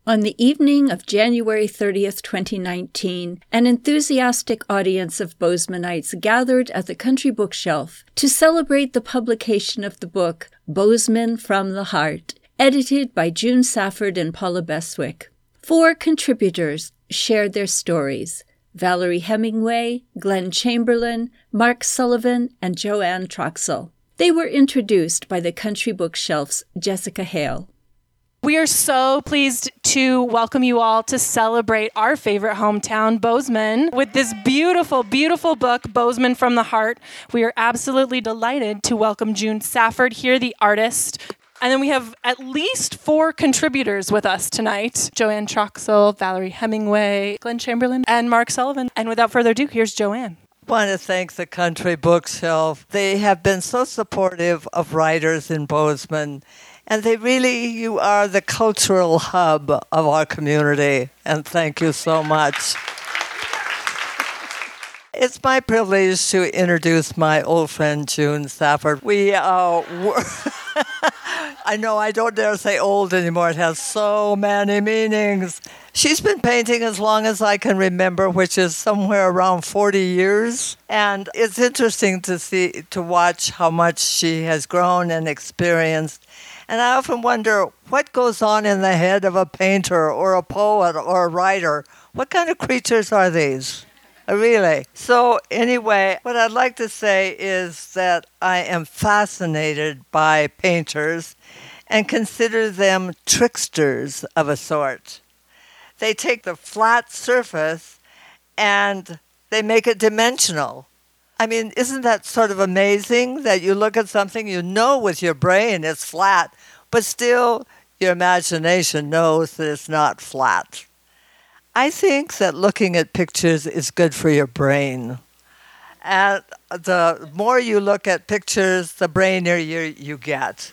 On the evening of January 30th, 2019, an enthusiastic audience of Bozemanites gathered at the Country Bookshelf to celebrate the publication of the book Bozeman from the Heart, edited by June Safford and Paula Beswick. 4 contributors shared their stories: Valerie Hemingway, Glenn Chamberlain, Mark Sullivan, and Joanne Troxell. They were introduced by the Country Bookshelf's Jessica Hale. We are so pleased to welcome you all to celebrate our favorite hometown, Bozeman, with this beautiful, beautiful book, Bozeman from the Heart. We are absolutely delighted to welcome June Safford here, the artist. And then we have at least 4 contributors with us tonight: Joanne Troxell, Valerie Hemingway, Glenn Chamberlain, and Mark Sullivan. And without further ado, here's Joanne. I want to thank the Country Bookshelf. They have been so supportive of writers in Bozeman. And you are the cultural hub of our community, and thank you so much. It's my privilege to introduce my old friend, June Safford. I know I don't dare say old anymore. It has so many meanings. She's been painting as long as I can remember, which is somewhere around 40 years. And it's interesting to watch how much she has grown and experienced. And I often wonder what goes on in the head of a painter or a poet or a writer. What kind of creatures are these? Really? So anyway, what I'd like to say is that I am fascinated by painters and consider them tricksters of a sort. They take the flat surface and they make it dimensional. I mean, isn't that sort of amazing that you look at something, you know with your brain it's flat, but still your imagination knows that it's not flat. I think that looking at pictures is good for your brain. And the more you look at pictures, the brainier you get.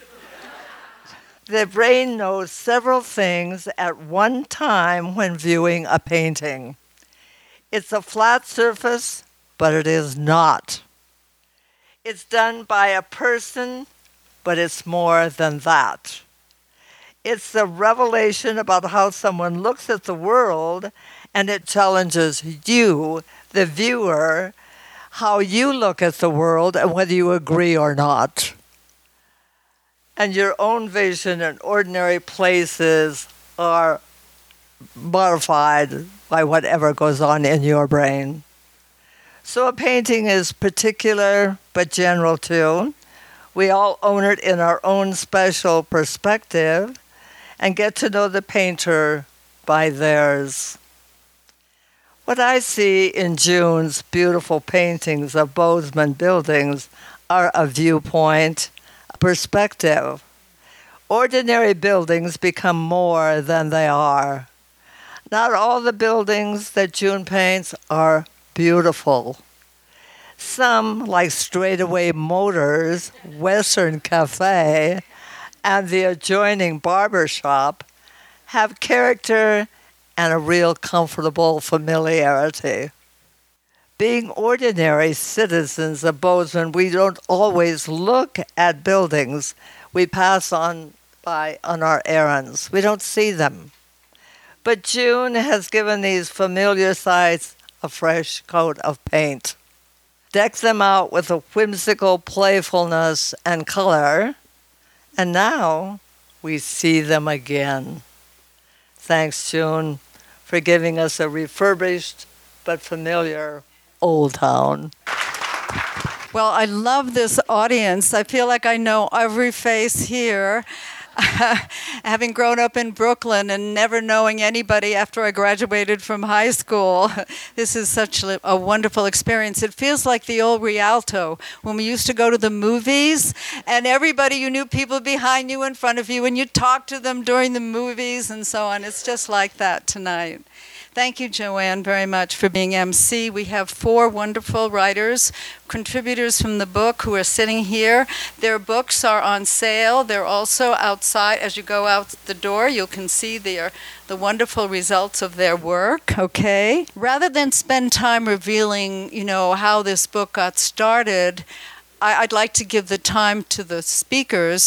The brain knows several things at one time when viewing a painting. It's a flat surface, but it is not. It's done by a person, but it's more than that. It's the revelation about how someone looks at the world, and it challenges you, the viewer, how you look at the world and whether you agree or not. And your own vision in ordinary places are modified by whatever goes on in your brain. So a painting is particular but general too. We all own it in our own special perspective and get to know the painter by theirs. What I see in June's beautiful paintings of Bozeman buildings are a viewpoint, a perspective. Ordinary buildings become more than they are. Not all the buildings that June paints are beautiful. Some, like Straightaway Motors, Western Cafe, and the adjoining barber shop, have character and a real comfortable familiarity. Being ordinary citizens of Bozeman, we don't always look at buildings. We pass on by on our errands. We don't see them. But June has given these familiar sights a fresh coat of paint. Deck them out with a whimsical playfulness and color, and now we see them again. Thanks, June, for giving us a refurbished but familiar old town. Well, I love this audience. I feel like I know every face here. Having grown up in Brooklyn and never knowing anybody after I graduated from high school, this is such a wonderful experience. It feels like the old Rialto, when we used to go to the movies, and everybody, you knew people behind you, in front of you, and you talked to them during the movies and so on. It's just like that tonight. Thank you, Joanne, very much for being MC. We have 4 wonderful writers, contributors from the book who are sitting here. Their books are on sale. They're also outside. As you go out the door, you can see the wonderful results of their work, okay? Rather than spend time revealing, how this book got started, I'd like to give the time to the speakers.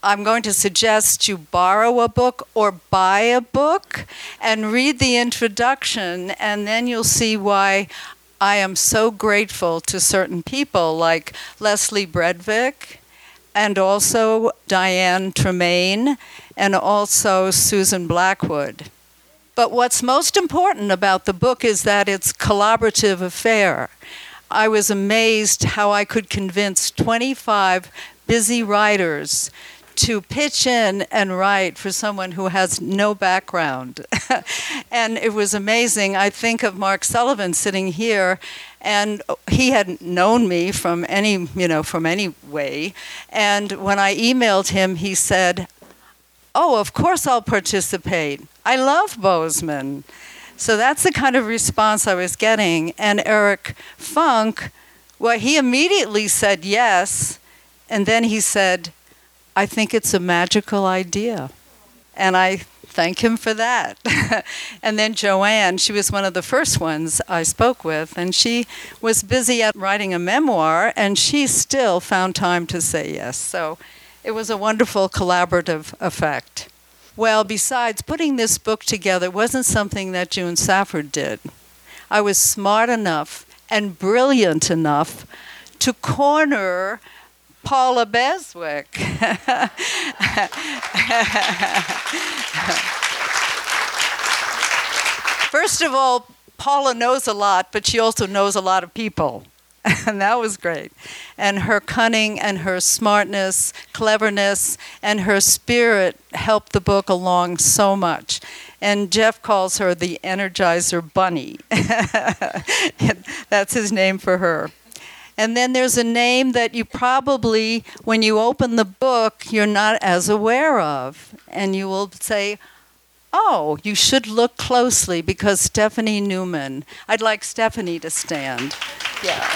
I'm going to suggest you borrow a book or buy a book and read the introduction, and then you'll see why I am so grateful to certain people like Leslie Bredvik and also Diane Tremaine and also Susan Blackwood. But what's most important about the book is that it's a collaborative affair. I was amazed how I could convince 25 busy writers to pitch in and write for someone who has no background. And it was amazing. I think of Mark Sullivan sitting here, and he hadn't known me from any way. And when I emailed him, he said, "Oh, of course I'll participate. I love Bozeman." So that's the kind of response I was getting. And Eric Funk, well, he immediately said yes. And then he said, "I think it's a magical idea." And I thank him for that. And then Joanne, she was one of the first ones I spoke with, and she was busy at writing a memoir, and she still found time to say yes. So it was a wonderful collaborative effect. Well, besides, putting this book together wasn't something that June Safford did. I was smart enough and brilliant enough to corner Paula Beswick. First of all, Paula knows a lot, but she also knows a lot of people. And that was great. And her cunning and her smartness, cleverness, and her spirit helped the book along so much. And Jeff calls her the Energizer Bunny. That's his name for her. And then there's a name that you probably, when you open the book, you're not as aware of. And you will say, "Oh, you should look closely because Stephanie Newman." I'd like Stephanie to stand. Yeah.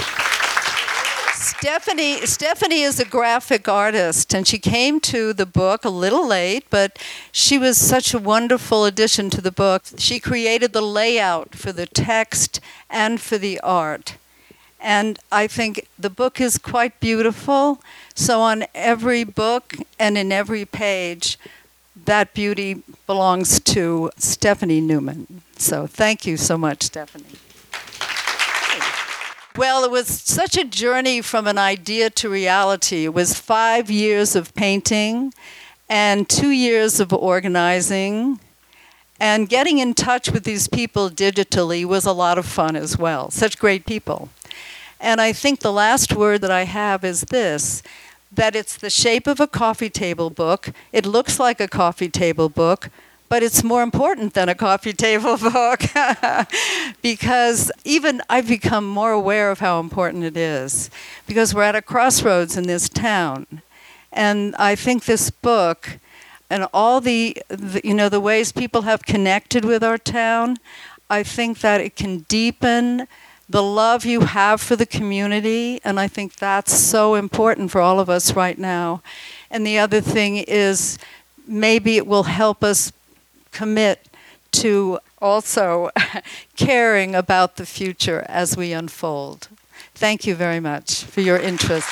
Stephanie is a graphic artist, and she came to the book a little late, but she was such a wonderful addition to the book. She created the layout for the text and for the art. And I think the book is quite beautiful. So on every book and in every page, that beauty belongs to Stephanie Newman. So thank you so much, Stephanie. Well, it was such a journey from an idea to reality. It was 5 years of painting and 2 years of organizing. And getting in touch with these people digitally was a lot of fun as well. Such great people. And I think the last word that I have is this, that it's the shape of a coffee table book. It looks like a coffee table book, but it's more important than a coffee table book because even I've become more aware of how important it is because we're at a crossroads in this town. And I think this book and all the ways people have connected with our town, I think that it can deepen the love you have for the community, and I think that's so important for all of us right now. And the other thing is maybe it will help us commit to also caring about the future as we unfold. Thank you very much for your interest.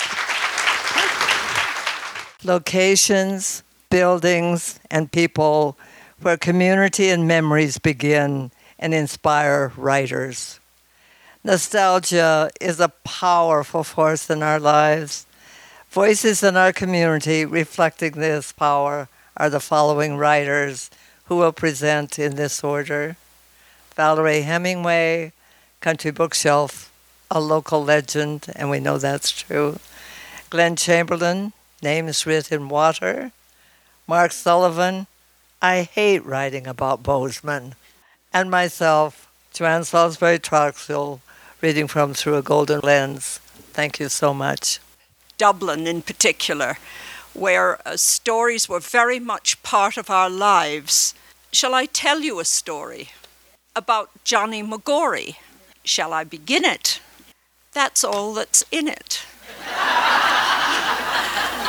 Locations, buildings, and people where community and memories begin and inspire writers. Nostalgia is a powerful force in our lives. Voices in our community reflecting this power are the following writers who will present in this order. Valerie Hemingway, Country Bookshelf, a local legend, and we know that's true. Glenn Chamberlain, Names Written in Water. Mark Sullivan, I hate writing about Bozeman. And myself, Joanne Salisbury Troxell, reading from Through a Golden Lens. Thank you so much. Dublin in particular, where stories were very much part of our lives. Shall I tell you a story about Johnny McGorry? Shall I begin it? That's all that's in it.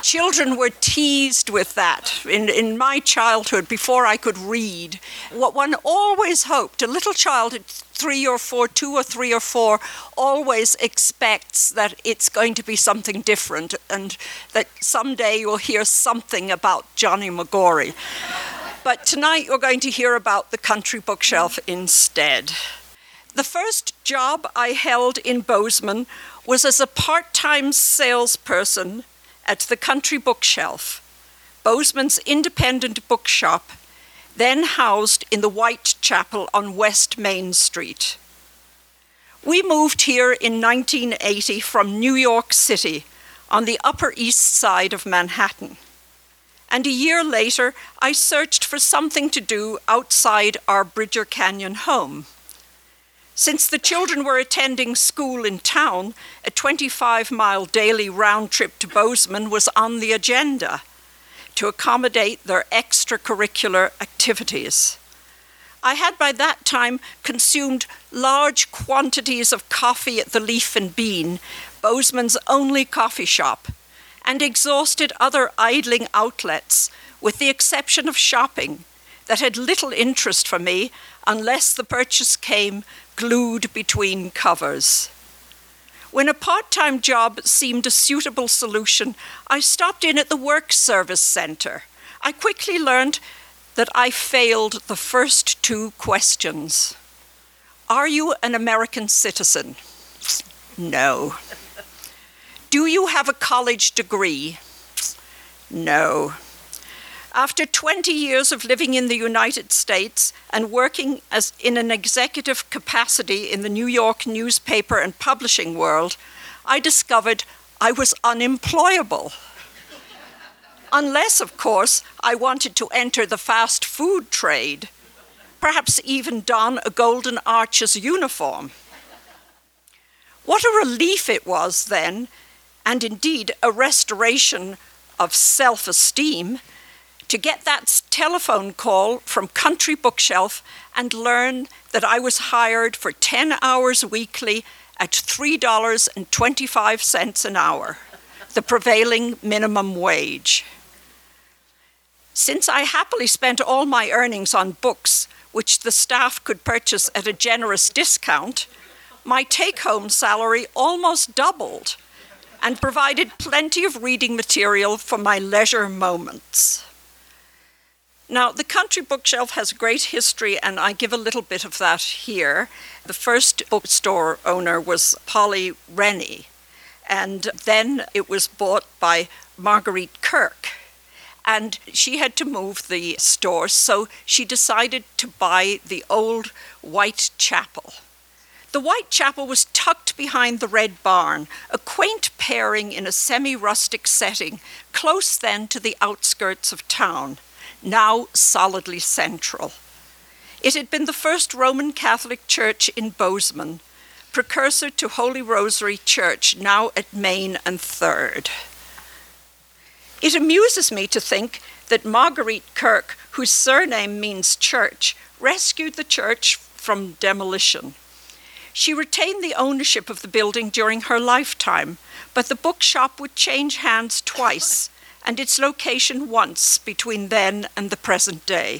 Children were teased with that. In my childhood, before I could read, what one always hoped, a little child at 3 or 4, 2 or 3 or 4, always expects that it's going to be something different and that someday you'll hear something about Johnny McGorry. But tonight you're going to hear about the Country Bookshelf instead. The first job I held in Bozeman was as a part-time salesperson at the Country Bookshelf, Bozeman's independent bookshop, then housed in the Whitechapel on West Main Street. We moved here in 1980 from New York City on the Upper East Side of Manhattan. And a year later, I searched for something to do outside our Bridger Canyon home. Since the children were attending school in town, a 25-mile daily round trip to Bozeman was on the agenda to accommodate their extracurricular activities. I had by that time consumed large quantities of coffee at the Leaf and Bean, Bozeman's only coffee shop, and exhausted other idling outlets, with the exception of shopping, that had little interest for me unless the purchase came glued between covers. When a part-time job seemed a suitable solution, I stopped in at the Work Service Center. I quickly learned that I failed the first 2 questions. Are you an American citizen? No. Do you have a college degree? No. After 20 years of living in the United States and working in an executive capacity in the New York newspaper and publishing world, I discovered I was unemployable. Unless, of course, I wanted to enter the fast food trade, perhaps even don a Golden Arches uniform. What a relief it was then, and indeed a restoration of self-esteem, to get that telephone call from Country Bookshelf and learn that I was hired for 10 hours weekly at $3.25 an hour, the prevailing minimum wage. Since I happily spent all my earnings on books, which the staff could purchase at a generous discount, my take-home salary almost doubled and provided plenty of reading material for my leisure moments. Now, the Country Bookshelf has great history, and I give a little bit of that here. The first bookstore owner was Polly Rennie, and then it was bought by Marguerite Kirk. And she had to move the store, so she decided to buy the old Whitechapel. The Whitechapel was tucked behind the Red Barn, a quaint pairing in a semi-rustic setting, close then to the outskirts of town, now solidly central. It had been the first Roman Catholic church in Bozeman, precursor to Holy Rosary Church, now at Main and 3rd. It amuses me to think that Marguerite Kirk, whose surname means church, rescued the church from demolition. She retained the ownership of the building during her lifetime, but the bookshop would change hands twice, and its location once between then and the present day.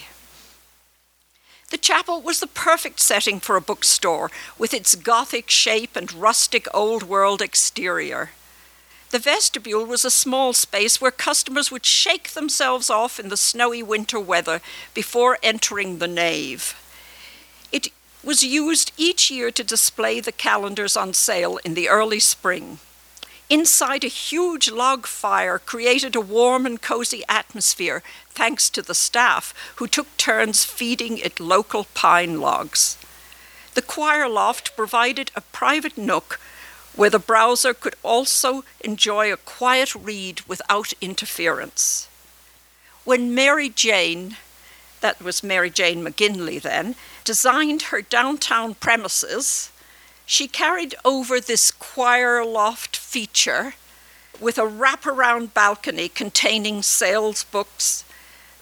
The chapel was the perfect setting for a bookstore, with its Gothic shape and rustic old-world exterior. The vestibule was a small space where customers would shake themselves off in the snowy winter weather before entering the nave. It was used each year to display the calendars on sale in the early spring. Inside, a huge log fire created a warm and cozy atmosphere, thanks to the staff, who took turns feeding it local pine logs. The choir loft provided a private nook where the browser could also enjoy a quiet read without interference. When Mary Jane, that was Mary Jane McGinley then, designed her downtown premises, she carried over this choir loft feature with a wraparound balcony containing sales books,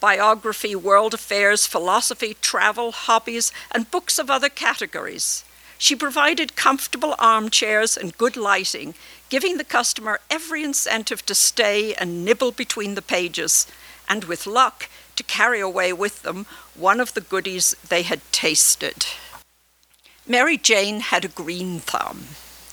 biography, world affairs, philosophy, travel, hobbies, and books of other categories. She provided comfortable armchairs and good lighting, giving the customer every incentive to stay and nibble between the pages, and with luck, to carry away with them one of the goodies they had tasted. Mary Jane had a green thumb.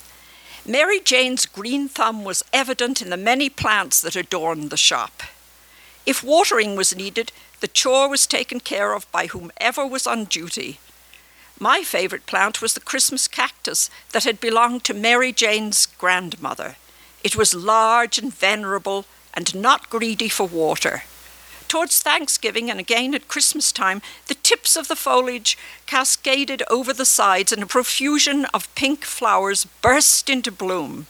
Mary Jane's green thumb was evident in the many plants that adorned the shop. If watering was needed, the chore was taken care of by whomever was on duty. My favorite plant was the Christmas cactus that had belonged to Mary Jane's grandmother. It was large and venerable and not greedy for water. Towards Thanksgiving and again at Christmas time, the tips of the foliage cascaded over the sides and a profusion of pink flowers burst into bloom.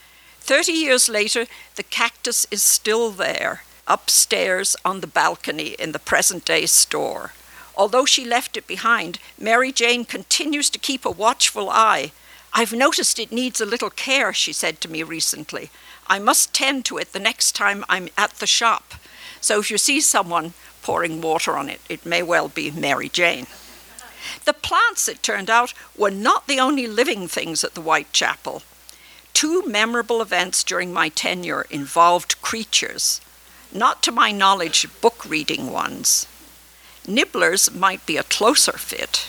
30 years later, the cactus is still there, upstairs on the balcony in the present-day store. Although she left it behind, Mary Jane continues to keep a watchful eye. "I've noticed it needs a little care," she said to me recently. "I must tend to it the next time I'm at the shop." So if you see someone pouring water on it, it may well be Mary Jane. The plants, it turned out, were not the only living things at the Whitechapel. 2 memorable events during my tenure involved creatures. Not to my knowledge, book-reading ones. Nibblers might be a closer fit.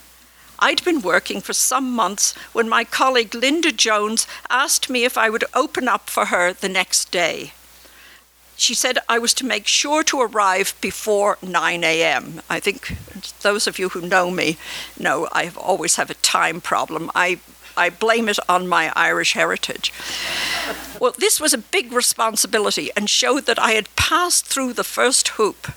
I'd been working for some months when my colleague Linda Jones asked me if I would open up for her the next day. She said I was to make sure to arrive before 9 a.m. I think those of you who know me know I always have a time problem. I blame it on my Irish heritage. Well, this was a big responsibility and showed that I had passed through the first hoop.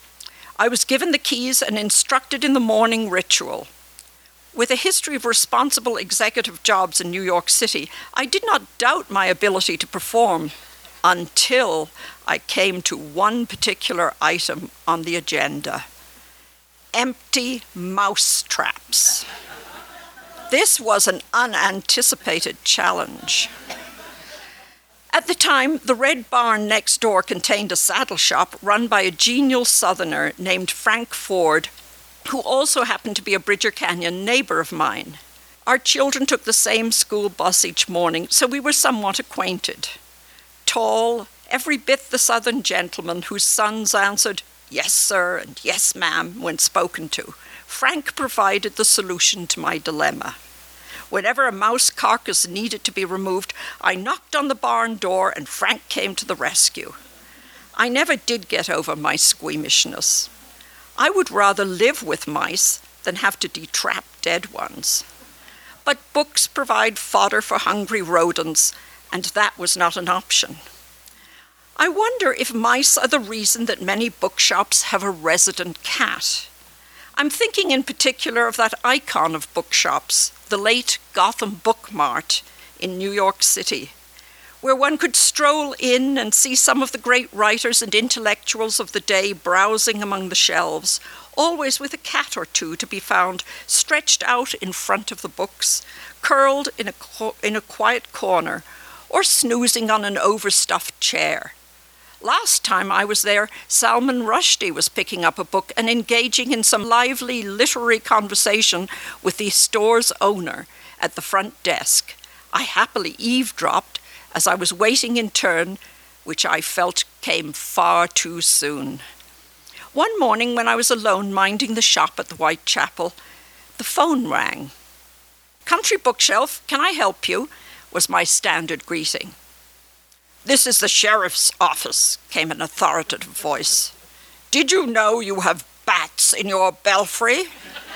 I was given the keys and instructed in the morning ritual. With a history of responsible executive jobs in New York City, I did not doubt my ability to perform until I came to one particular item on the agenda: empty mouse traps. This was an unanticipated challenge. At the time, the Red Barn next door contained a saddle shop run by a genial Southerner named Frank Ford, who also happened to be a Bridger Canyon neighbor of mine. Our children took the same school bus each morning, so we were somewhat acquainted. Tall, every bit the Southern gentleman whose sons answered, "Yes, sir," and "Yes, ma'am," when spoken to, Frank provided the solution to my dilemma. Whenever a mouse carcass needed to be removed, I knocked on the barn door and Frank came to the rescue. I never did get over my squeamishness. I would rather live with mice than have to detrap dead ones. But books provide fodder for hungry rodents, and that was not an option. I wonder if mice are the reason that many bookshops have a resident cat. I'm thinking in particular of that icon of bookshops, the late Gotham Book Mart in New York City, where one could stroll in and see some of the great writers and intellectuals of the day browsing among the shelves, always with a cat or two to be found stretched out in front of the books, curled in a quiet corner, or snoozing on an overstuffed chair. Last time I was there, Salman Rushdie was picking up a book and engaging in some lively literary conversation with the store's owner at the front desk. I happily eavesdropped as I was waiting in turn, which I felt came far too soon. One morning when I was alone minding the shop at the Whitechapel, the phone rang. "Country Bookshelf, can I help you?" was my standard greeting. "This is the sheriff's office," came an authoritative voice. "Did you know you have bats in your belfry?"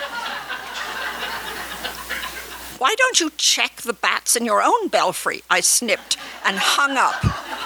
"Why don't you check the bats in your own belfry?" I snipped and hung up,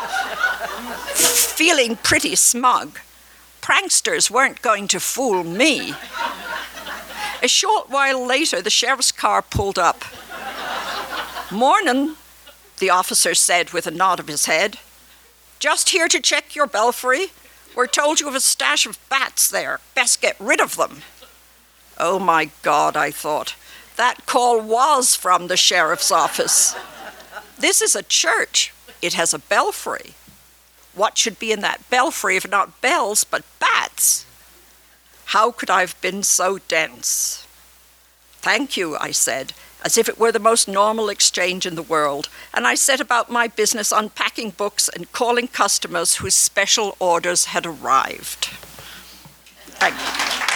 feeling pretty smug. Pranksters weren't going to fool me. A short while later, the sheriff's car pulled up. "Mornin'," the officer said with a nod of his head. "Just here to check your belfry. We're told you have a stash of bats there. Best get rid of them." Oh my God, I thought. That call was from the sheriff's office. This is a church. It has a belfry. What should be in that belfry if not bells but bats? How could I have been so dense? "Thank you," I said, as if it were the most normal exchange in the world, and I set about my business unpacking books and calling customers whose special orders had arrived. Thank you.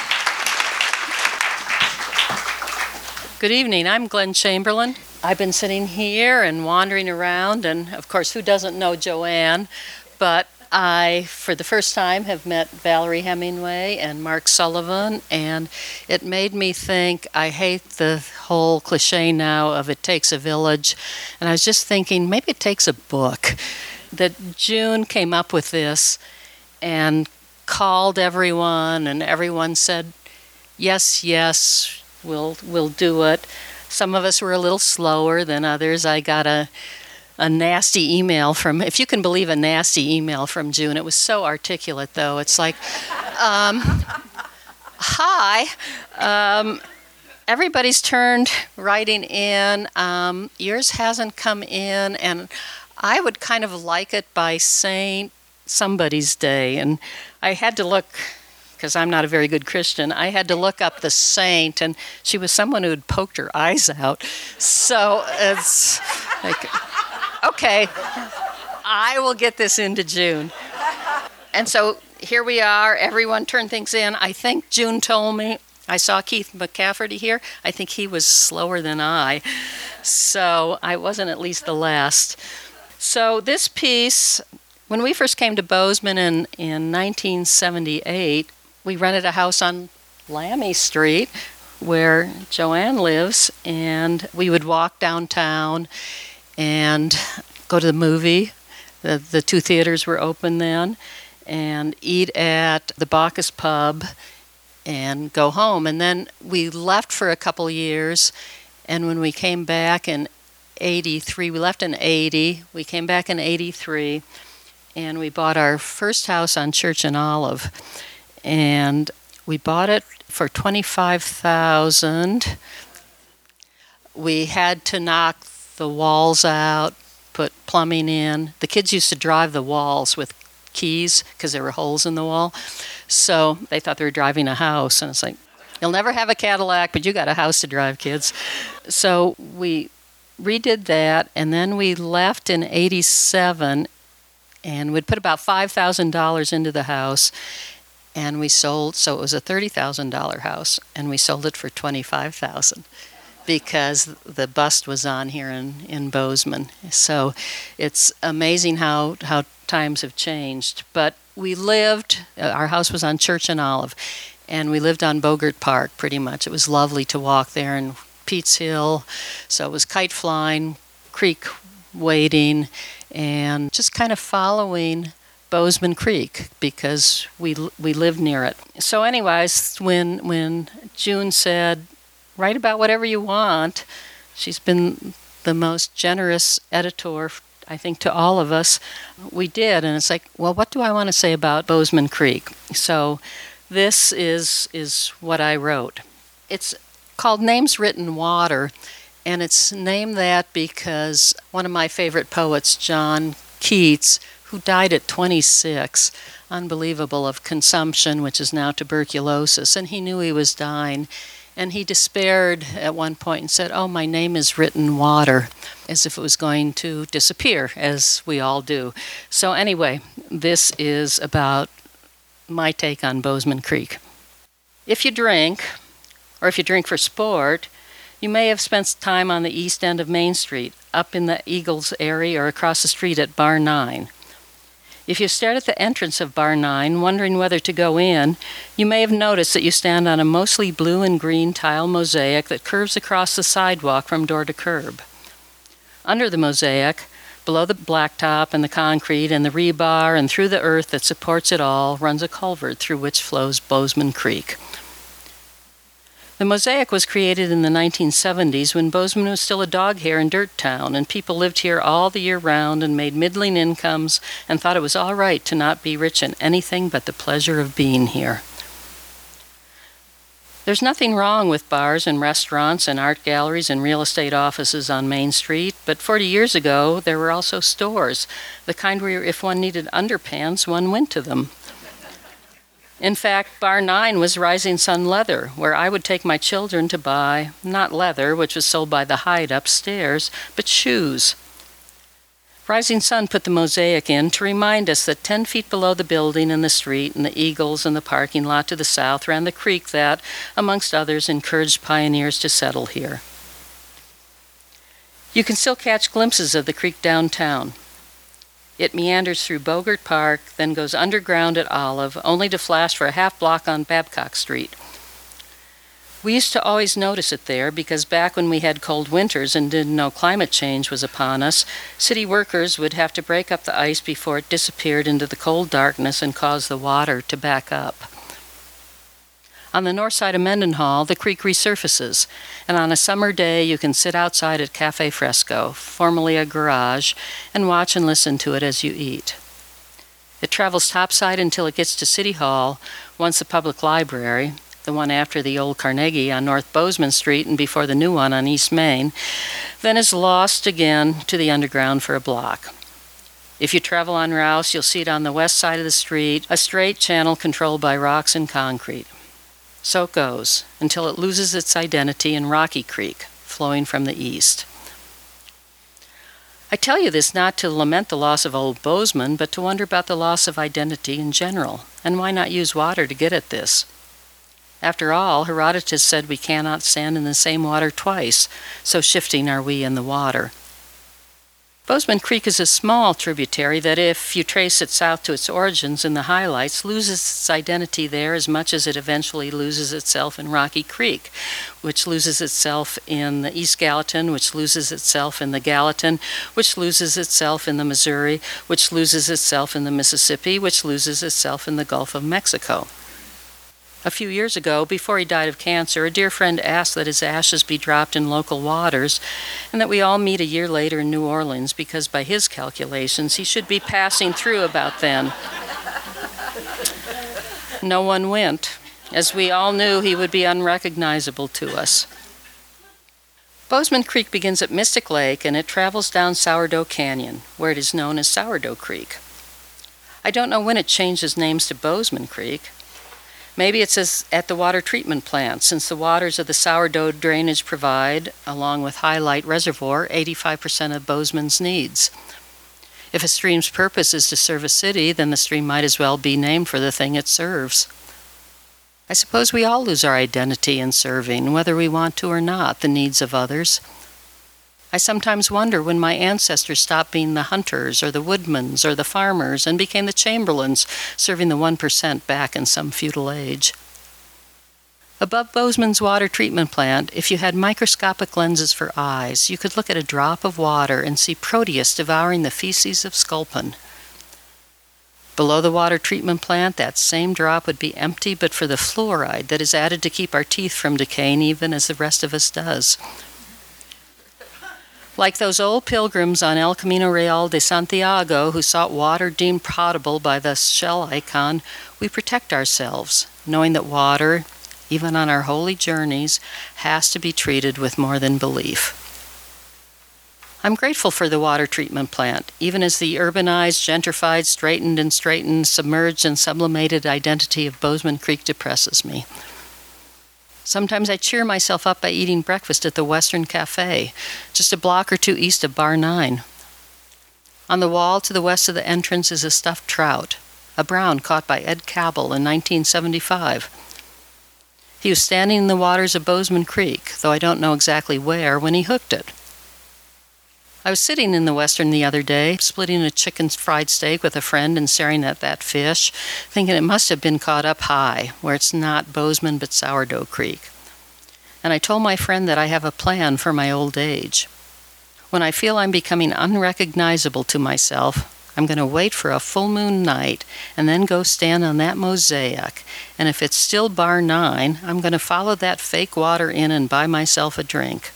Good evening, I'm Glenn Chamberlain. I've been sitting here and wandering around, and of course, who doesn't know Joanne? But I, for the first time, have met Valerie Hemingway and Mark Sullivan, and it made me think, I hate the whole cliche now of it takes a village, and I was just thinking, maybe it takes a book. That June came up with this and called everyone, and everyone said, yes, yes, we'll do it. Some of us were a little slower than others. I got a nasty email from, if you can believe a nasty email from June. It was so articulate, though. It's like, hi, everybody's turned writing in. Yours hasn't come in, and I would kind of like it by Saint somebody's day. And I had to look, because I'm not a very good Christian, I had to look up the saint, and she was someone who had poked her eyes out. So it's like, okay, I will get this into June. And so here we are. Everyone turned things in. I think June told me, I saw Keith McCafferty here. I think he was slower than I. So I wasn't at least the last. So this piece, when we first came to Bozeman in 1978, we rented a house on Lammy Street where Joanne lives, and we would walk downtown and go to the movie. The two theaters were open then, and eat at the Bacchus Pub and go home. And then we left for a couple years, and when we came back in 83, we left in 80, we came back in 83, and we bought our first house on Church and Olive. And we bought it for $25,000. We had to knock the walls out, put plumbing in. The kids used to drive the walls with keys because there were holes in the wall. So they thought they were driving a house. And it's like, you'll never have a Cadillac, but you got a house to drive, kids. So we redid that, and then we left in 87, and we'd put about $5,000 into the house. And we sold, so it was a $30,000 house, and we sold it for $25,000 because the bust was on here in Bozeman. So it's amazing how times have changed. But we lived, our house was on Church and Olive, and we lived on Bogart Park pretty much. It was lovely to walk there, and Pete's Hill, so it was kite flying, creek wading, and just kind of following Bozeman Creek because we lived near it. So anyways, when June said, write about whatever you want, she's been the most generous editor, I think, to all of us. We did, and it's like, well, what do I want to say about Bozeman Creek? So this is what I wrote. It's called Names Written Water, and it's named that because one of my favorite poets, John Keats, who died at 26, unbelievable, of consumption, which is now tuberculosis, and he knew he was dying. And he despaired at one point and said, oh, my name is written water, as if it was going to disappear, as we all do. So anyway, this is about my take on Bozeman Creek. If you drink, or if you drink for sport, you may have spent time on the east end of Main Street, up in the Eagles area, or across the street at Bar 9. If you stared at the entrance of Bar 9, wondering whether to go in, you may have noticed that you stand on a mostly blue and green tile mosaic that curves across the sidewalk from door to curb. Under the mosaic, below the blacktop and the concrete and the rebar and through the earth that supports it all, runs a culvert through which flows Bozeman Creek. The mosaic was created in the 1970s when Bozeman was still a dog hair and dirt town, and people lived here all the year round and made middling incomes and thought it was all right to not be rich in anything but the pleasure of being here. There's nothing wrong with bars and restaurants and art galleries and real estate offices on Main Street, but 40 years ago there were also stores, the kind where if one needed underpants, one went to them. In fact, Bar 9 was Rising Sun Leather, where I would take my children to buy, not leather, which was sold by the hide upstairs, but shoes. Rising Sun put the mosaic in to remind us that 10 feet below the building and the street and the eagles and the parking lot to the south ran the creek that, amongst others, encouraged pioneers to settle here. You can still catch glimpses of the creek downtown. It meanders through Bogart Park, then goes underground at Olive, only to flash for a half block on Babcock Street. We used to always notice it there because back when we had cold winters and didn't know climate change was upon us, city workers would have to break up the ice before it disappeared into the cold darkness and caused the water to back up. On the north side of Mendenhall, the creek resurfaces, and on a summer day you can sit outside at Cafe Fresco, formerly a garage, and watch and listen to it as you eat. It travels topside until it gets to City Hall, once the public library, the one after the old Carnegie on North Bozeman Street and before the new one on East Main, then is lost again to the underground for a block. If you travel on Rouse, you'll see it on the west side of the street, a straight channel controlled by rocks and concrete. So it goes, until it loses its identity in Rocky Creek, flowing from the east. I tell you this not to lament the loss of Old Bozeman, but to wonder about the loss of identity in general, and why not use water to get at this? After all, Herodotus said we cannot stand in the same water twice, so shifting are we in the water. Bozeman Creek is a small tributary that, if you trace it south to its origins in the highlights, loses its identity there as much as it eventually loses itself in Rocky Creek, which loses itself in the East Gallatin, which loses itself in the Gallatin, which loses itself in the Missouri, which loses itself in the Mississippi, which loses itself in the Gulf of Mexico. A few years ago, before he died of cancer, a dear friend asked that his ashes be dropped in local waters and that we all meet a year later in New Orleans because by his calculations he should be passing through about then. No one went, as we all knew he would be unrecognizable to us. Bozeman Creek begins at Mystic Lake and it travels down Sourdough Canyon, where it is known as Sourdough Creek. I don't know when it changed its names to Bozeman Creek. Maybe it's at the water treatment plant, since the waters of the sourdough drainage provide, along with Highlight Reservoir, 85% of Bozeman's needs. If a stream's purpose is to serve a city, then the stream might as well be named for the thing it serves. I suppose we all lose our identity in serving, whether we want to or not, the needs of others. I sometimes wonder when my ancestors stopped being the hunters or the woodmans or the farmers and became the chamberlains, serving the 1% back in some feudal age. Above Bozeman's water treatment plant, if you had microscopic lenses for eyes, you could look at a drop of water and see Proteus devouring the feces of Sculpin. Below the water treatment plant, that same drop would be empty but for the fluoride that is added to keep our teeth from decaying even as the rest of us does. Like those old pilgrims on El Camino Real de Santiago who sought water deemed potable by the shell icon, we protect ourselves, knowing that water, even on our holy journeys, has to be treated with more than belief. I'm grateful for the water treatment plant, even as the urbanized, gentrified, straightened, submerged and sublimated identity of Bozeman Creek depresses me. Sometimes I cheer myself up by eating breakfast at the Western Cafe, just a block or two east of Bar 9. On the wall to the west of the entrance is a stuffed trout, a brown caught by Ed Cabell in 1975. He was standing in the waters of Bozeman Creek, though I don't know exactly where, when he hooked it. I was sitting in the Western the other day, splitting a chicken fried steak with a friend and staring at that fish, thinking it must have been caught up high, where it's not Bozeman but Sourdough Creek. And I told my friend that I have a plan for my old age. When I feel I'm becoming unrecognizable to myself, I'm going to wait for a full moon night and then go stand on that mosaic. And if it's still Bar 9, I'm going to follow that fake water in and buy myself a drink.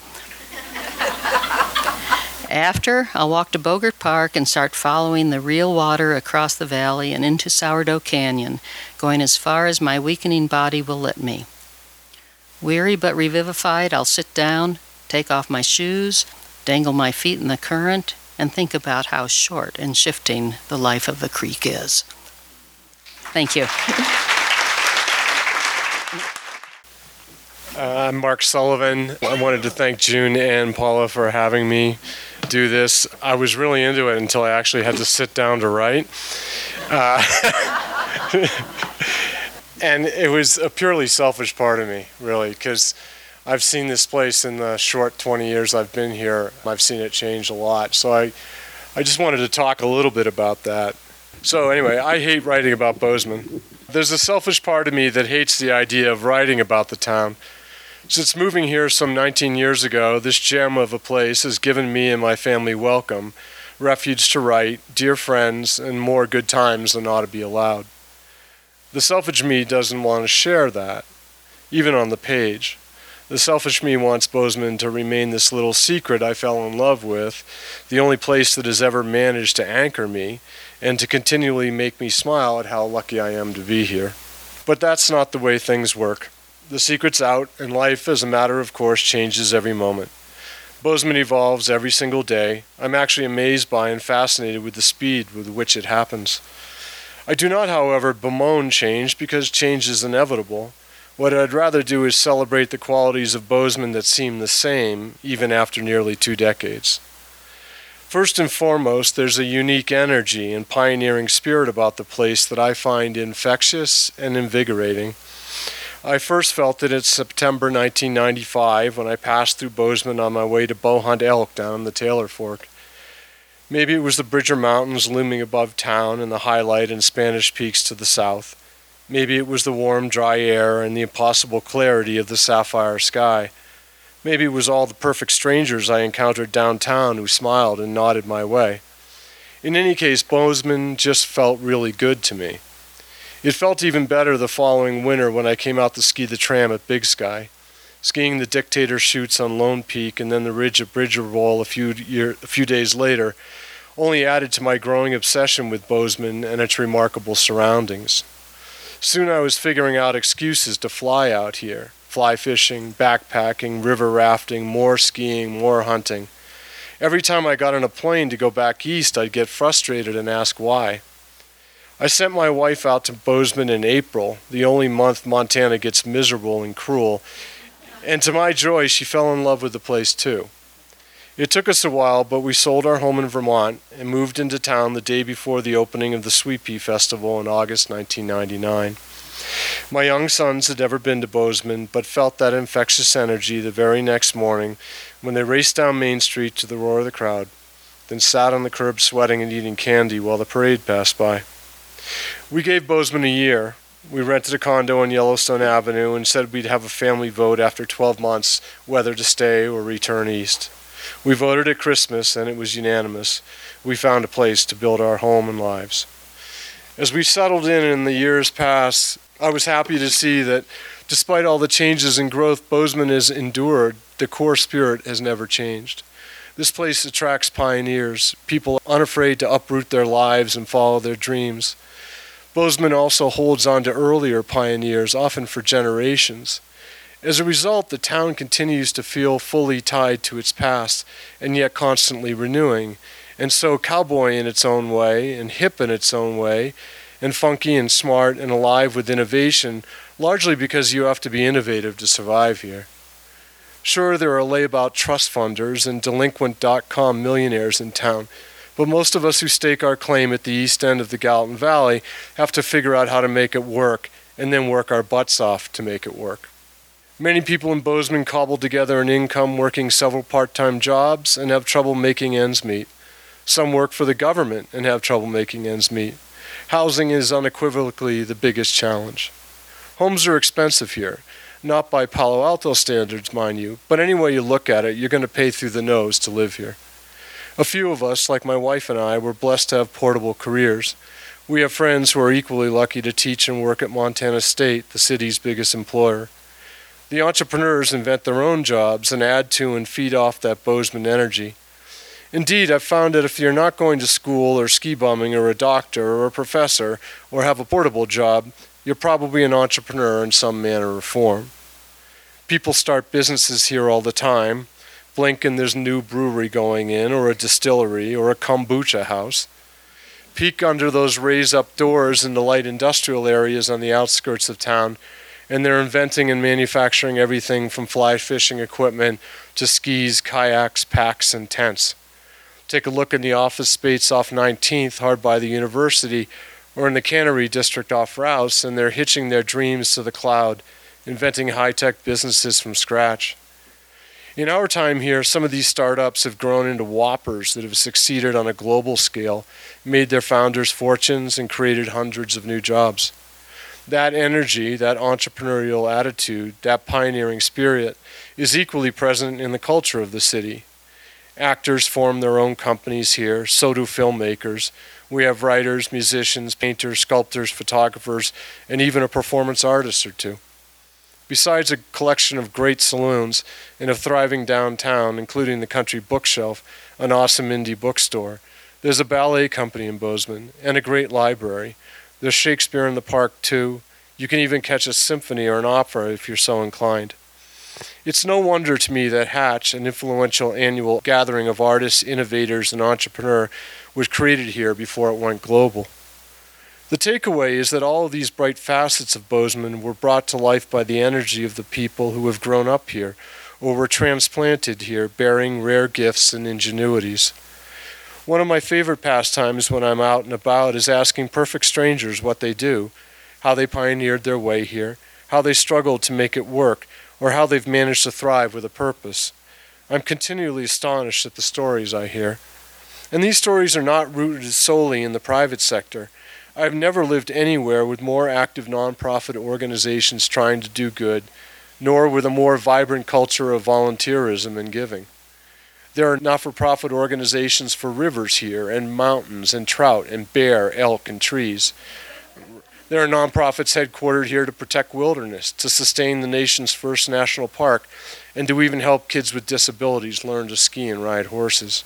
After, I'll walk to Bogart Park and start following the real water across the valley and into Sourdough Canyon, going as far as my weakening body will let me. Weary but revivified, I'll sit down, take off my shoes, dangle my feet in the current, and think about how short and shifting the life of the creek is. Thank you. I'm Mark Sullivan. I wanted to thank June and Paula for having me do this. I was really into it until I actually had to sit down to write. And it was a purely selfish part of me, really, because I've seen this place in the short 20 years I've been here. I've seen it change a lot. So I just wanted to talk a little bit about that. So anyway, I hate writing about Bozeman. There's a selfish part of me that hates the idea of writing about the town. Since moving here some 19 years ago, this gem of a place has given me and my family welcome, refuge to write, dear friends, and more good times than ought to be allowed. The selfish me doesn't want to share that, even on the page. The selfish me wants Bozeman to remain this little secret I fell in love with, the only place that has ever managed to anchor me, and to continually make me smile at how lucky I am to be here. But that's not the way things work. The secret's out, and life, as a matter of course, changes every moment. Bozeman evolves every single day. I'm actually amazed by and fascinated with the speed with which it happens. I do not, however, bemoan change because change is inevitable. What I'd rather do is celebrate the qualities of Bozeman that seem the same, even after nearly 2 decades. First and foremost, there's a unique energy and pioneering spirit about the place that I find infectious and invigorating. I first felt it in September 1995 when I passed through Bozeman on my way to bow hunt elk down in the Taylor Fork. Maybe it was the Bridger Mountains looming above town and the Highlight and Spanish Peaks to the south. Maybe it was the warm, dry air and the impossible clarity of the sapphire sky. Maybe it was all the perfect strangers I encountered downtown who smiled and nodded my way. In any case, Bozeman just felt really good to me. It felt even better the following winter when I came out to ski the tram at Big Sky. Skiing the Dictator Chutes on Lone Peak and then the ridge of Bridger Bowl a few days later only added to my growing obsession with Bozeman and its remarkable surroundings. Soon I was figuring out excuses to fly out here. Fly fishing, backpacking, river rafting, more skiing, more hunting. Every time I got on a plane to go back east, I'd get frustrated and ask why. I sent my wife out to Bozeman in April, the only month Montana gets miserable and cruel, and to my joy, she fell in love with the place too. It took us a while, but we sold our home in Vermont and moved into town the day before the opening of the Sweet Pea Festival in August 1999. My young sons had never been to Bozeman, but felt that infectious energy the very next morning when they raced down Main Street to the roar of the crowd, then sat on the curb sweating and eating candy while the parade passed by. We gave Bozeman a year. We rented a condo on Yellowstone Avenue and said we'd have a family vote after 12 months whether to stay or return east. We voted at Christmas, and it was unanimous. We found a place to build our home and lives. As we settled in the years past, I was happy to see that despite all the changes and growth Bozeman has endured, the core spirit has never changed. This place attracts pioneers, people unafraid to uproot their lives and follow their dreams. Bozeman also holds on to earlier pioneers, often for generations. As a result, the town continues to feel fully tied to its past and yet constantly renewing, and so cowboy in its own way, and hip in its own way, and funky and smart and alive with innovation, largely because you have to be innovative to survive here. Sure, there are layabout trust funders and delinquent.com millionaires in town, but most of us who stake our claim at the east end of the Gallatin Valley have to figure out how to make it work, and then work our butts off to make it work. Many people in Bozeman cobble together an income working several part-time jobs and have trouble making ends meet. Some work for the government and have trouble making ends meet. Housing is unequivocally the biggest challenge. Homes are expensive here, not by Palo Alto standards, mind you, but any way you look at it, you're going to pay through the nose to live here. A few of us, like my wife and I, were blessed to have portable careers. We have friends who are equally lucky to teach and work at Montana State, the city's biggest employer. The entrepreneurs invent their own jobs and add to and feed off that Bozeman energy. Indeed, I've found that if you're not going to school or ski bumming or a doctor or a professor or have a portable job, you're probably an entrepreneur in some manner or form. People start businesses here all the time. Blink and there's a new brewery going in, or a distillery, or a kombucha house. Peek under those raised-up doors in the light industrial areas on the outskirts of town, and they're inventing and manufacturing everything from fly fishing equipment to skis, kayaks, packs, and tents. Take a look in the office space off 19th, hard by the university, or in the Cannery District off Rouse, and they're hitching their dreams to the cloud, inventing high-tech businesses from scratch. In our time here, some of these startups have grown into whoppers that have succeeded on a global scale, made their founders fortunes, and created hundreds of new jobs. That energy, that entrepreneurial attitude, that pioneering spirit is equally present in the culture of the city. Actors form their own companies here, so do filmmakers. We have writers, musicians, painters, sculptors, photographers, and even a performance artist or two. Besides a collection of great saloons and a thriving downtown, including the Country Bookshelf, an awesome indie bookstore, there's a ballet company in Bozeman and a great library. There's Shakespeare in the Park, too. You can even catch a symphony or an opera if you're so inclined. It's no wonder to me that Hatch, an influential annual gathering of artists, innovators, and entrepreneurs, was created here before it went global. The takeaway is that all of these bright facets of Bozeman were brought to life by the energy of the people who have grown up here or were transplanted here bearing rare gifts and ingenuities. One of my favorite pastimes when I'm out and about is asking perfect strangers what they do, how they pioneered their way here, how they struggled to make it work, or how they've managed to thrive with a purpose. I'm continually astonished at the stories I hear. And these stories are not rooted solely in the private sector. I've never lived anywhere with more active nonprofit organizations trying to do good, nor with a more vibrant culture of volunteerism and giving. There are not-for-profit organizations for rivers here, and mountains, and trout, and bear, elk, and trees. There are nonprofits headquartered here to protect wilderness, to sustain the nation's first national park, and to even help kids with disabilities learn to ski and ride horses.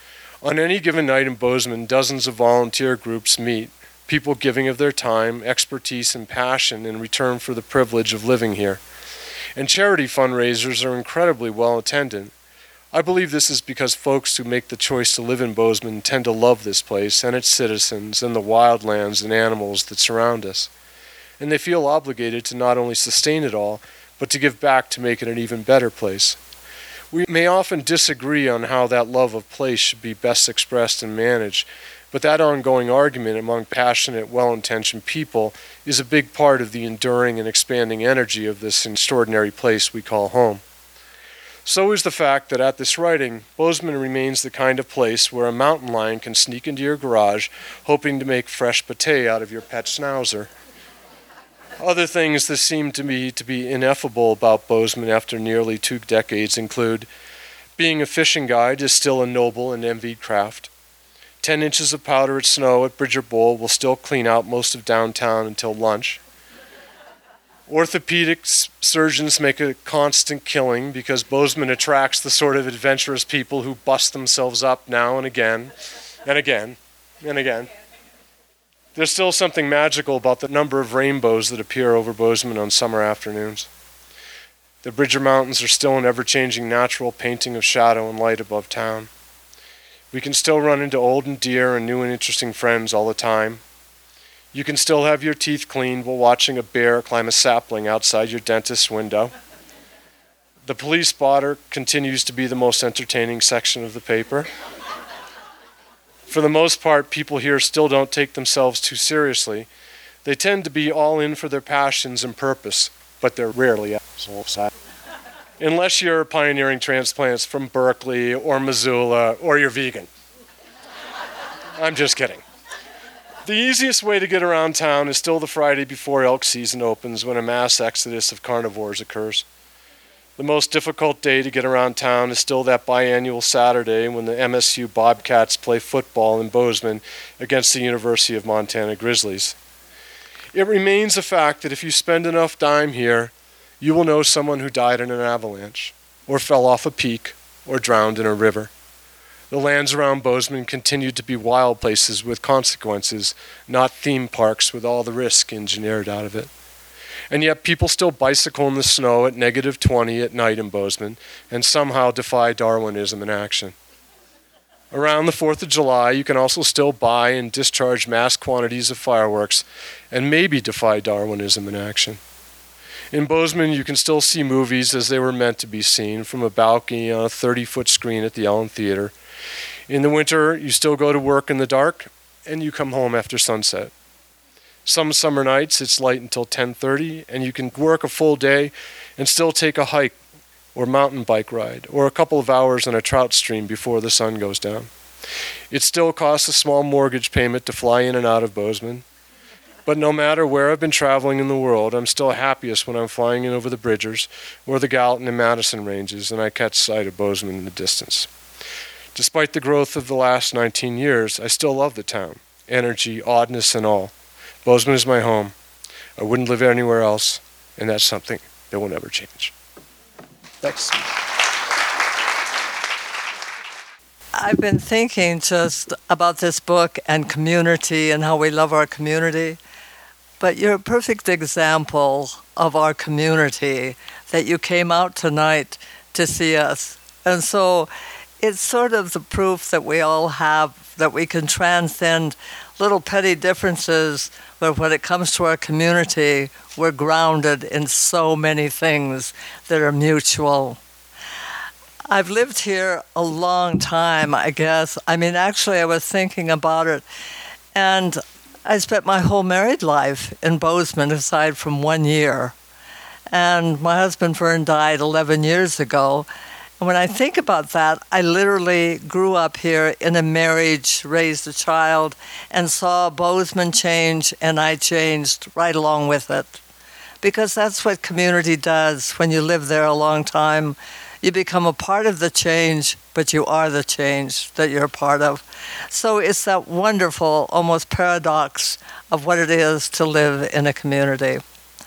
On any given night in Bozeman, dozens of volunteer groups meet, people giving of their time, expertise, and passion in return for the privilege of living here. And charity fundraisers are incredibly well attended. I believe this is because folks who make the choice to live in Bozeman tend to love this place and its citizens and the wildlands and animals that surround us. And they feel obligated to not only sustain it all, but to give back to make it an even better place. We may often disagree on how that love of place should be best expressed and managed, but that ongoing argument among passionate, well-intentioned people is a big part of the enduring and expanding energy of this extraordinary place we call home. So is the fact that at this writing, Bozeman remains the kind of place where a mountain lion can sneak into your garage hoping to make fresh pâté out of your pet schnauzer. Other things that seem to me to be ineffable about Bozeman after nearly 2 decades include being a fishing guide is still a noble and envied craft. 10 inches of powdered snow at Bridger Bowl will still clean out most of downtown until lunch. Orthopedic surgeons make a constant killing because Bozeman attracts the sort of adventurous people who bust themselves up now and again, and again, and again. There's still something magical about the number of rainbows that appear over Bozeman on summer afternoons. The Bridger Mountains are still an ever-changing natural painting of shadow and light above town. We can still run into old and dear and new and interesting friends all the time. You can still have your teeth cleaned while watching a bear climb a sapling outside your dentist's window. The police spotter continues to be the most entertaining section of the paper. For the most part, people here still don't take themselves too seriously. They tend to be all in for their passions and purpose, but they're rarely assholes. Unless you're pioneering transplants from Berkeley or Missoula or you're vegan. I'm just kidding. The easiest way to get around town is still the Friday before elk season opens when a mass exodus of carnivores occurs. The most difficult day to get around town is still that biannual Saturday when the MSU Bobcats play football in Bozeman against the University of Montana Grizzlies. It remains a fact that if you spend enough time here, you will know someone who died in an avalanche, or fell off a peak, or drowned in a river. The lands around Bozeman continue to be wild places with consequences, not theme parks with all the risk engineered out of it. And yet people still bicycle in the snow at -20 at night in Bozeman and somehow defy Darwinism in action. Around the 4th of July, you can also still buy and discharge mass quantities of fireworks and maybe defy Darwinism in action. In Bozeman, you can still see movies as they were meant to be seen from a balcony on a 30-foot screen at the Ellen Theater. In the winter, you still go to work in the dark, and you come home after sunset. Some summer nights, it's light until 10:30, and you can work a full day and still take a hike or mountain bike ride, or a couple of hours on a trout stream before the sun goes down. It still costs a small mortgage payment to fly in and out of Bozeman. But no matter where I've been traveling in the world, I'm still happiest when I'm flying in over the Bridgers or the Gallatin and Madison ranges and I catch sight of Bozeman in the distance. Despite the growth of the last 19 years, I still love the town, energy, oddness, and all. Bozeman is my home. I wouldn't live anywhere else, and that's something that will never change. Thanks. I've been thinking just about this book and community and how we love our community. But you're a perfect example of our community, that you came out tonight to see us. And so it's sort of the proof that we all have, that we can transcend little petty differences, but when it comes to our community, we're grounded in so many things that are mutual. I've lived here a long time, I guess. I mean, actually, I was thinking about it, and I spent my whole married life in Bozeman, aside from 1 year. And my husband, Vern, died 11 years ago. And when I think about that, I literally grew up here in a marriage, raised a child, and saw Bozeman change, and I changed right along with it. Because that's what community does when you live there a long time. You become a part of the change, but you are the change that you're a part of. So it's that wonderful, almost paradox of what it is to live in a community.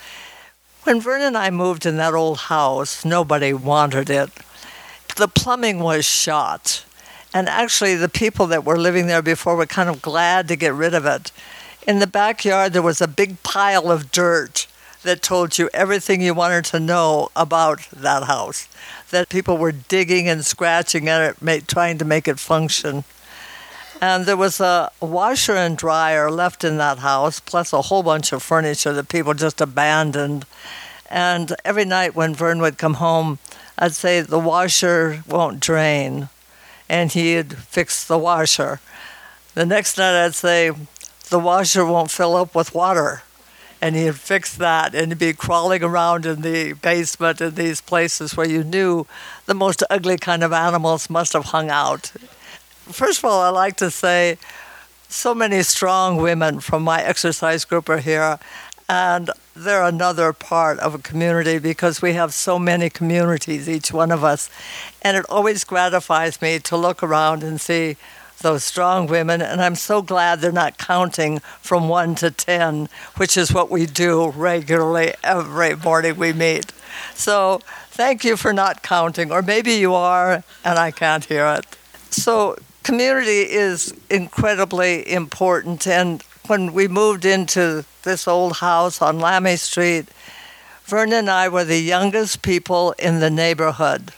When Vern and I moved in that old house, nobody wanted it. The plumbing was shot. And actually, the people that were living there before were kind of glad to get rid of it. In the backyard, there was a big pile of dirt that told you everything you wanted to know about that house, that people were digging and scratching at it, trying to make it function. And there was a washer and dryer left in that house, plus a whole bunch of furniture that people just abandoned. And every night when Vern would come home, I'd say, the washer won't drain. And he'd fix the washer. The next night I'd say, the washer won't fill up with water. And he'd fix that, and he'd be crawling around in the basement in these places where you knew the most ugly kind of animals must have hung out. First of all, I like to say so many strong women from my exercise group are here, and they're another part of a community because we have so many communities, each one of us. And it always gratifies me to look around and see those strong women, and I'm so glad they're not counting from 1 to 10, which is what we do regularly every morning we meet. So thank you for not counting, or maybe you are and I can't hear it. So community is incredibly important, and when we moved into this old house on Lammy Street, Vern and I were the youngest people in the neighborhood.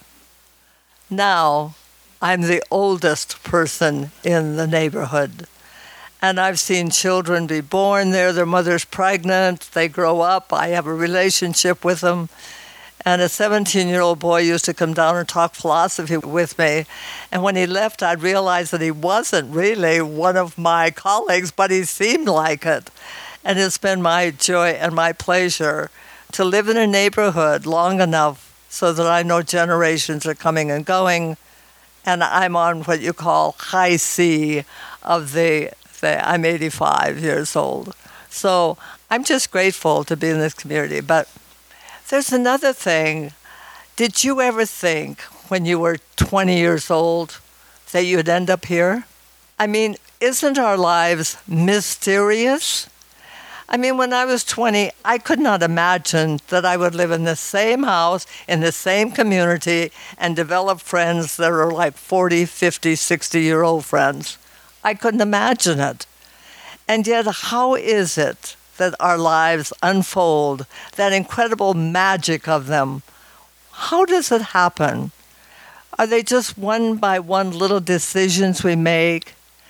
Now, I'm the oldest person in the neighborhood. And I've seen children be born there, their mother's pregnant, they grow up, I have a relationship with them. And a 17-year-old boy used to come down and talk philosophy with me. And when he left, I realized that he wasn't really one of my colleagues, but he seemed like it. And it's been my joy and my pleasure to live in a neighborhood long enough so that I know generations are coming and going. And I'm on what you call high C of I'm 85 years old. So I'm just grateful to be in this community. But there's another thing. Did you ever think when you were 20 years old that you'd end up here? I mean, isn't our lives mysterious? I mean, when I was 20, I could not imagine that I would live in the same house, in the same community, and develop friends that are like 40, 50, 60-year-old friends. I couldn't imagine it. And yet, how is it that our lives unfold, that incredible magic of them? How does it happen? Are they just one by one little decisions we make?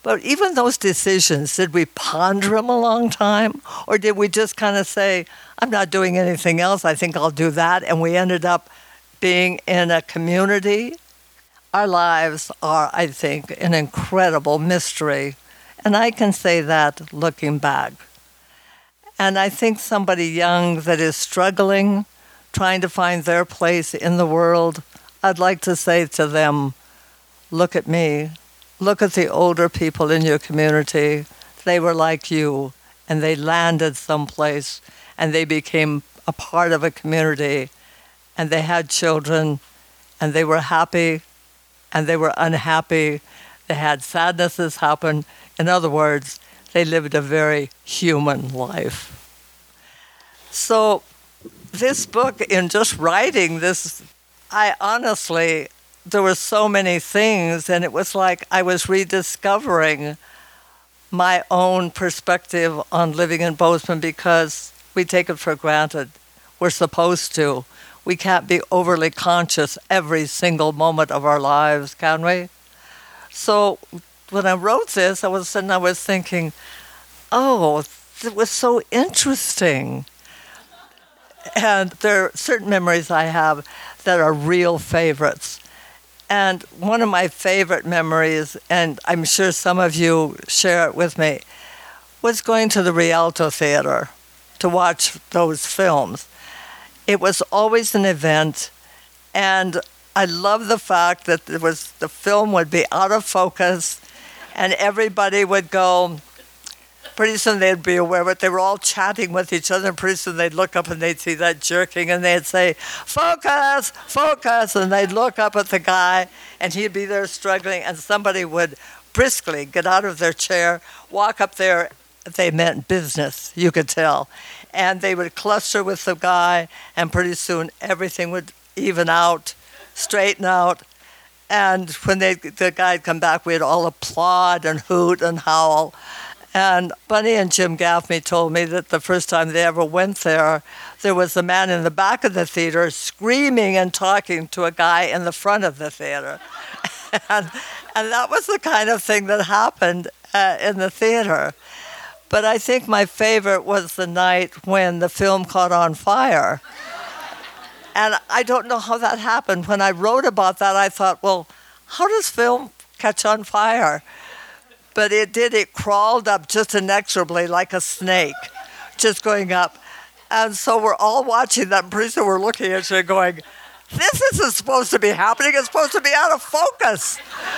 But even those decisions, did we ponder them a long time? Or did we just kind of say, I'm not doing anything else, I think I'll do that, and we ended up being in a community? Our lives are, I think, an incredible mystery, and I can say that looking back. And I think somebody young that is struggling, trying to find their place in the world, I'd like to say to them, look at me. Look at the older people in your community. They were like you, and they landed someplace, and they became a part of a community, and they had children, and they were happy, and they were unhappy. They had sadnesses happen. In other words, they lived a very human life. So this book, in just writing this, I honestly, there were so many things, and it was like I was rediscovering my own perspective on living in Bozeman, because we take it for granted. We're supposed to. We can't be overly conscious every single moment of our lives, can we? So when I wrote this, I was thinking, oh, it was so interesting. And there are certain memories I have that are real favorites. And one of my favorite memories, and I'm sure some of you share it with me, was going to the Rialto Theater to watch those films. It was always an event, and I love the fact that the film would be out of focus, and everybody would go. Pretty soon they'd be aware, but they were all chatting with each other, and pretty soon they'd look up and they'd see that jerking, and they'd say, "Focus, focus," and they'd look up at the guy, and he'd be there struggling, and somebody would briskly get out of their chair, walk up there. They meant business, you could tell. And they would cluster with the guy, and pretty soon everything would even out, straighten out. And when the guy'd come back, we'd all applaud and hoot and howl. And Bunny and Jim Gaffney told me that the first time they ever went there was a man in the back of the theater screaming and talking to a guy in the front of the theater. and that was the kind of thing that happened in the theater. But I think my favorite was the night when the film caught on fire. And I don't know how that happened. When I wrote about that, I thought, well, how does film catch on fire? But it did. It crawled up just inexorably like a snake, just going up. And so we're all watching that, and pretty soon we're looking at you going, this isn't supposed to be happening. It's supposed to be out of focus.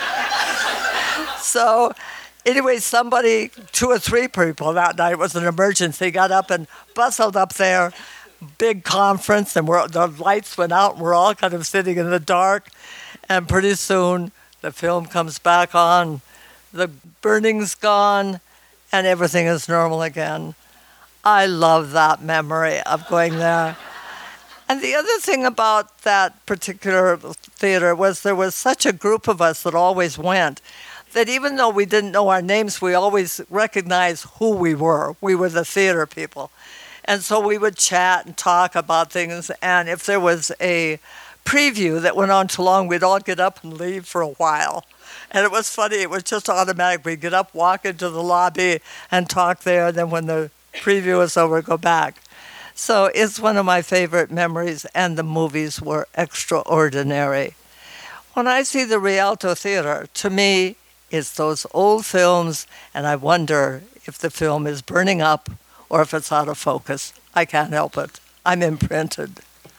So anyway, somebody, 2 or 3 people that night, it was an emergency, got up and bustled up there, big conference, and the lights went out, and we're all kind of sitting in the dark. And pretty soon the film comes back on. The burning's gone, and everything is normal again. I love that memory of going there. And the other thing about that particular theater was there was such a group of us that always went, that even though we didn't know our names, we always recognized who we were. We were the theater people. And so we would chat and talk about things, and if there was a preview that went on too long, we'd all get up and leave for a while. And it was funny, it was just automatic. We'd get up, walk into the lobby, and talk there, and then when the preview was over, go back. So it's one of my favorite memories, and the movies were extraordinary. When I see the Rialto Theater, to me, it's those old films, and I wonder if the film is burning up or if it's out of focus. I can't help it. I'm imprinted.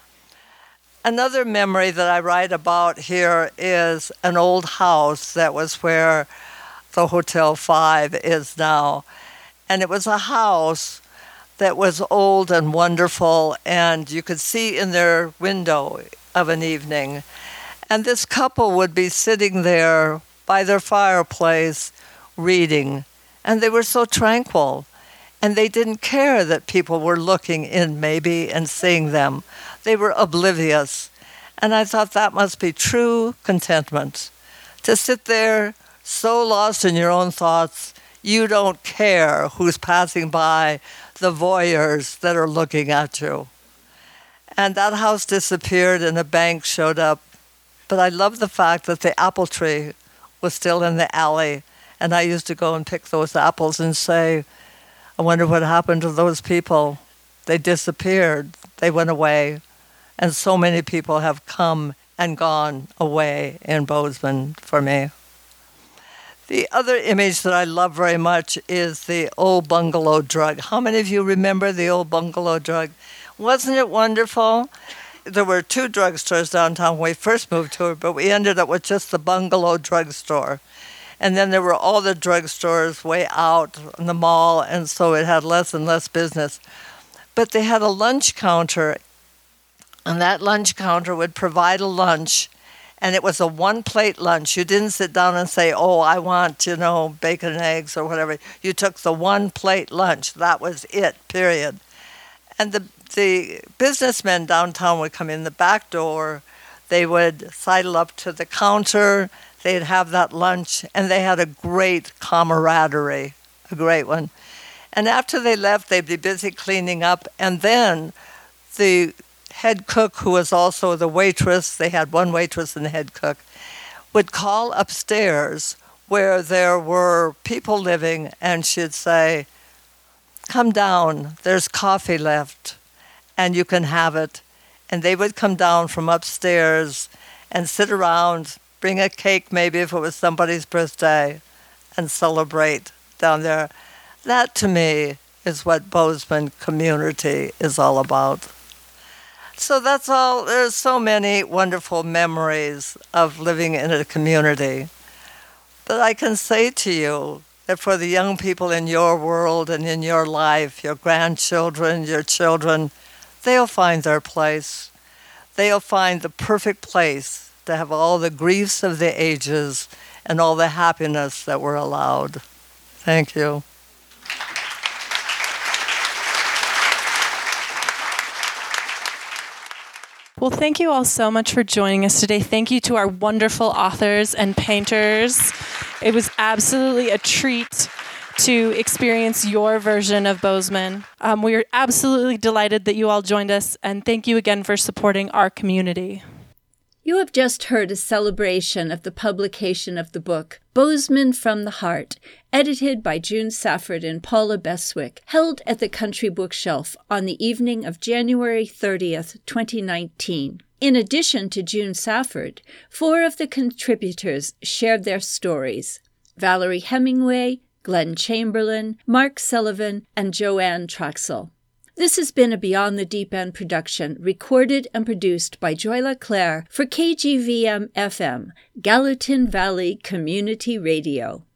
Another memory that I write about here is an old house that was where the Hotel 5 is now. And it was a house that was old and wonderful, and you could see in their window of an evening. And this couple would be sitting there by their fireplace reading, and they were so tranquil. And they didn't care that people were looking in maybe and seeing them. They were oblivious. And I thought that must be true contentment. To sit there so lost in your own thoughts, you don't care who's passing by, the voyeurs that are looking at you. And that house disappeared and a bank showed up. But I love the fact that the apple tree was still in the alley, And I used to go and pick those apples and say, I wonder what happened to those people. They disappeared. They went away. And so many people have come and gone away in Bozeman for me. The other image that I love very much is the old bungalow drug. How many of you remember the old bungalow drug? Wasn't it wonderful? There were 2 drugstores downtown when we first moved to it, but we ended up with just the bungalow drugstore. And then there were all the drugstores way out in the mall, and so it had less and less business. But they had a lunch counter, and that lunch counter would provide a lunch, and it was a one-plate lunch. You didn't sit down and say, oh, I want, bacon and eggs or whatever. You took the one-plate lunch. That was it, period. And the businessmen downtown would come in the back door. They would sidle up to the counter. They'd have that lunch, and they had a great camaraderie, a great one. And after they left, they'd be busy cleaning up, and then the head cook, who was also the waitress, they had one waitress and the head cook, would call upstairs where there were people living, and she'd say, come down, there's coffee left, and you can have it. And they would come down from upstairs and sit around, bring a cake maybe if it was somebody's birthday, and celebrate down there. That to me is what Bozeman community is all about. So that's all. There's so many wonderful memories of living in a community. But I can say to you that for the young people in your world and in your life, your grandchildren, your children, they'll find their place. They'll find the perfect place to have all the griefs of the ages and all the happiness that we're allowed. Thank you. Well, thank you all so much for joining us today. Thank you to our wonderful authors and painters. It was absolutely a treat to experience your version of Bozeman. We are absolutely delighted that you all joined us, and thank you again for supporting our community. You have just heard a celebration of the publication of the book, Bozeman from the Heart, edited by June Safford and Paula Beswick, held at the Country Bookshelf on the evening of January 30th, 2019. In addition to June Safford, 4 of the contributors shared their stories: Valerie Hemingway, Glenn Chamberlain, Mark Sullivan, and Joanne Traxel. This has been a Beyond the Deep End production, recorded and produced by Joy LeClaire for KGVM-FM, Gallatin Valley Community Radio.